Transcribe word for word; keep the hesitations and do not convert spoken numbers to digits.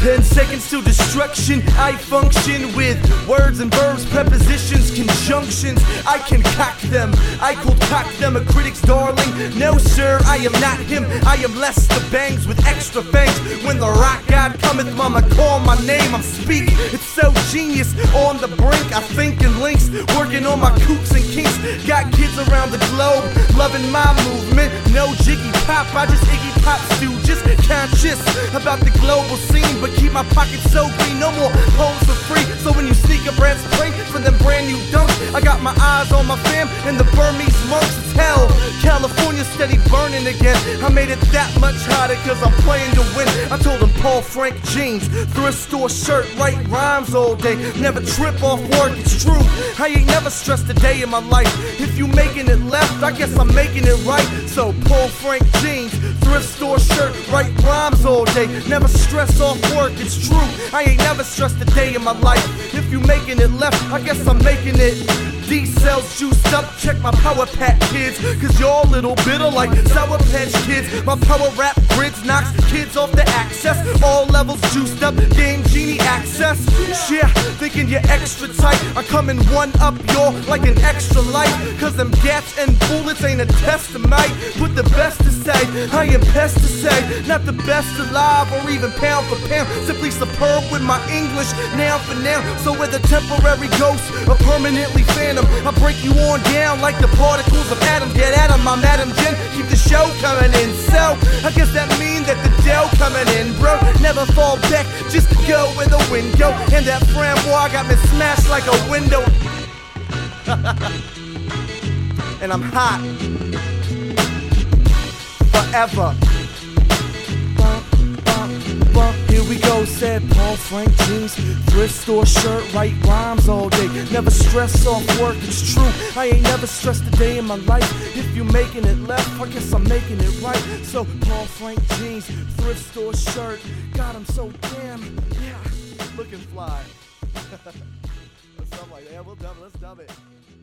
Ten seconds to destruction. I function with words and verbs, prepositions, conjunctions. I concoct them, I concoct them. A critic's darling. No sir, I am not him. I am Lester Bangs with extra fangs. When the rock god cometh, mama call my name. I'm speaking. It's so genius. On the brink, I think in links. Working on my kooks and kinks. Got kids around the globe loving my movement. No jiggy pop, I just Iggy Pop stooges. Conscious about the global scene, but keep my pockets so green. No more homes for free. So when you sneak a brand spring for them brand new dunks, I got my eyes on my fam and the Burmese monks. It's hell, California steady burning again. I made it that much hotter cause I'm playing to win. I told them Paul Frank jeans, thrift store shirt, write rhymes all day. Never trip off work, it's true. I ain't never stressed a day in my life. If you making it left, I guess I'm making it right. So Paul Frank jeans, thrift store shirt, write rhymes all day. Never stress off work, it's true. I ain't never stressed a day in my life. If you making it left, I guess I'm making it. D-cells juiced up, check my power pack kids. Cause you're a little bitter like Sour Patch Kids. My power rap grids knocks kids off the access. All levels juiced up, Game Genie access. Yeah, thinking you're extra tight. I come in one up, you're like an extra light. Cause them gats and bullets ain't a test of might. But the best to say, I am best to say. Not the best alive or even pound for pound. Simply superb with my English, now for now. So whether temporary ghost or permanently phantom, I break you on down like the particles of atoms. Get at 'em, I'm Adam Jen, keep the show coming in. So, I guess that mean that the dough coming in, bro. Never fall back, just go where the wind go. And that framboise got me smashed like a window. And I'm hot forever. Here we go, said Paul Frank jeans, thrift store shirt, write rhymes all day. Never stress off work, it's true. I ain't never stressed a day in my life. If you making it left, I guess I'm making it right. So Paul Frank jeans, thrift store shirt, God, I'm so damn, yeah, looking fly. Something like that. Yeah, we'll dub it. Let's dub it.